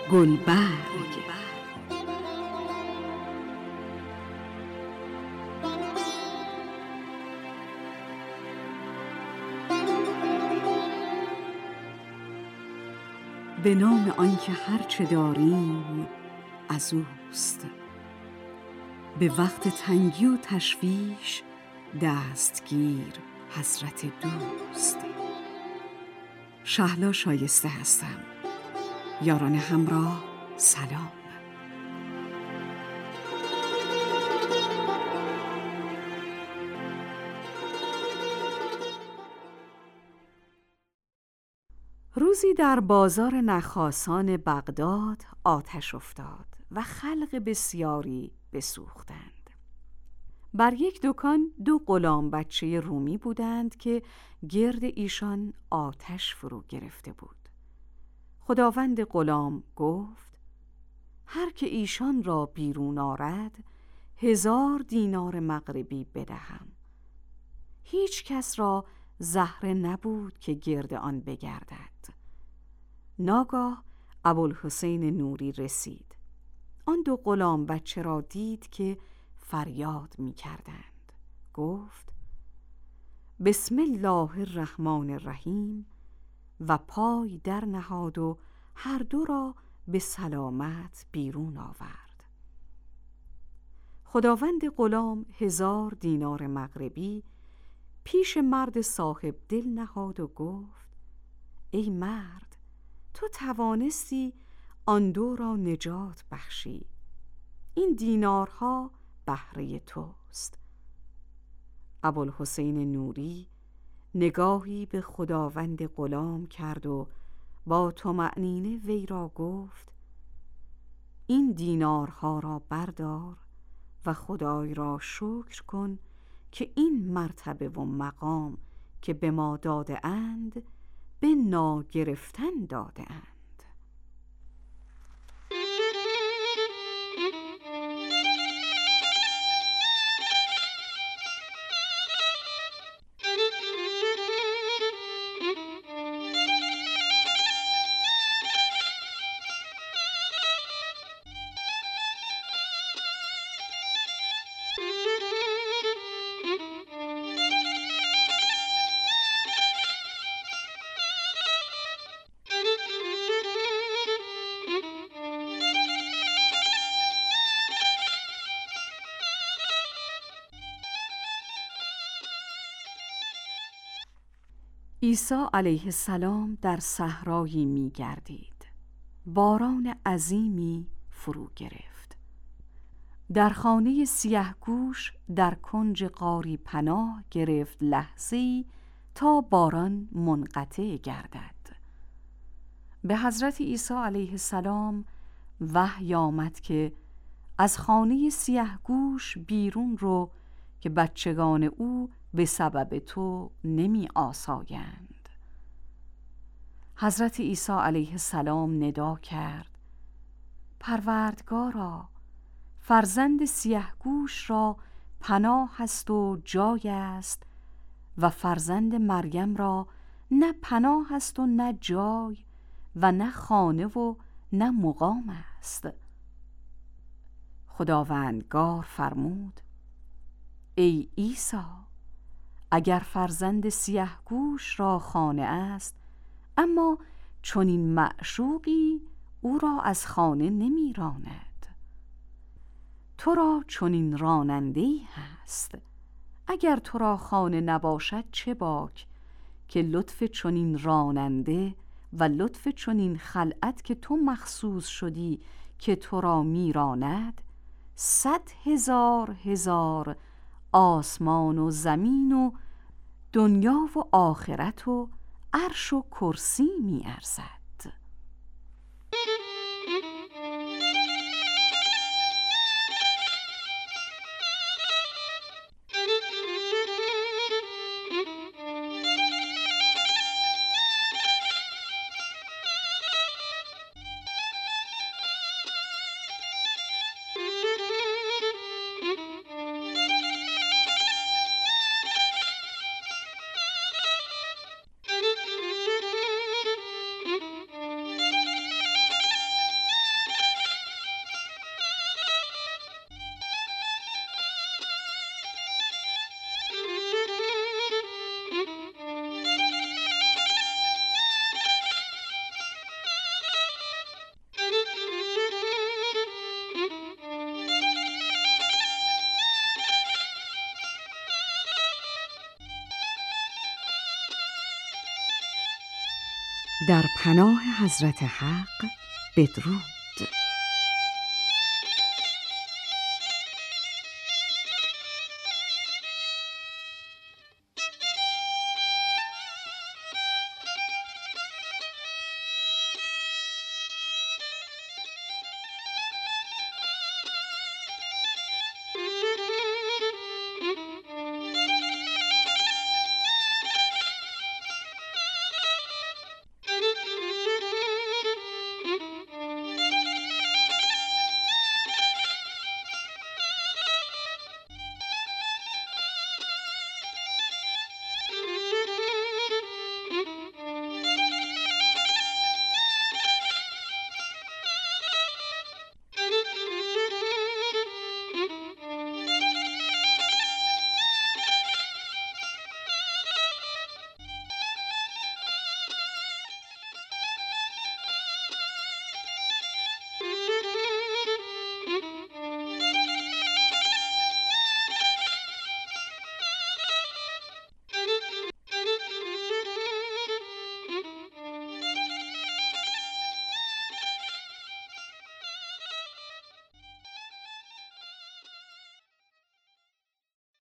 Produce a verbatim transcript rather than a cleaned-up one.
گلبرگ. به نام آنکه هرچه داریم از اوست، به وقت تنگی و تشویش دستگیر حضرت دوست. شهلا شایسته هستم. یاران همراه سلام. روزی در بازار نخاسان بغداد آتش افتاد و خلق بسیاری بسوختند. بر یک دکان دو غلام بچه رومی بودند که گرد ایشان آتش فرو گرفته بود. خداوند غلام گفت: هر که ایشان را بیرون آرد هزار دینار مغربی بدهم. هیچ کس را زهره نبود که گرد آن بگردد. ناگاه ابوالحسین نوری رسید. آن دو غلام بچه را دید که فریاد می کردند. گفت: بسم الله الرحمن الرحیم و پای در نهاد و هر دو را به سلامت بیرون آورد. خداوند غلام هزار دینار مغربی پیش مرد صاحب دل نهاد و گفت: ای مرد، تو توانستی آن دو را نجات بخشی. این دینارها بهره توست. ابوالحسین نوری نگاهی به خداوند غلام کرد و با طمأنینه وی را گفت: این دینارها را بردار و خدای را شکر کن که این مرتبه و مقام که به ما داده اند به ناگرفتن داده اند. عیسی علیه السلام در صحرایی می گردید. باران عظیمی فرو گرفت. در خانه سیه گوش در کنج غاری پناه گرفت لحظه‌ای تا باران منقطع گردد. به حضرت عیسی علیه السلام وحی آمد که از خانه سیه گوش بیرون رو که بچگان او به سبب تو نمی آسایند. حضرت عیسی علیه السلام ندا کرد: پروردگارا، فرزند سیه گوش را پناه است و جای است و فرزند مریم را نه پناه است و نه جای و نه خانه و نه مقام است. خداوندگار فرمود: ای عیسی، اگر فرزند سیه گوش را خانه است، اما چنین معشوقی او را از خانه نمی راند. تو را چنین راننده‌ای هست. اگر تو را خانه نباشد چه باک که لطف چنین راننده و لطف چنین خلعت که تو مخصوص شدی که تو را می راند، صد هزار هزار آسمان و زمین و دنیا و آخرت و عرش و کرسی می ارزد. در پناه حضرت حق بدرود.